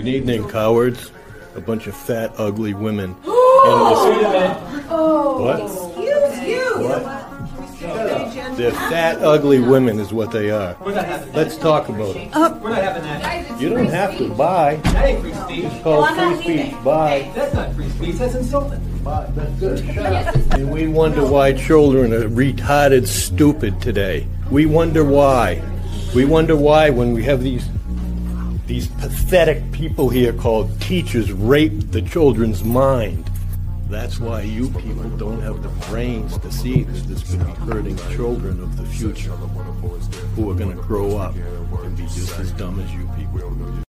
evening, cowards. A bunch of fat, ugly women. What? Excuse you. What? They're fat, ugly women is what they are. Let's talk about it. We're not having that. You don't have to. Bye. That ain't free speech. It's called free speech. Bye. That's not free speech. That's insulting. Bye. That's good. Shut up. And we wonder why children are retarded stupid today. We wonder why. We wonder why when we have these pathetic people here called teachers rape the children's mind. That's why you people don't have the brains to see this could be hurting children of the future who are going to grow up and be just as dumb as you people.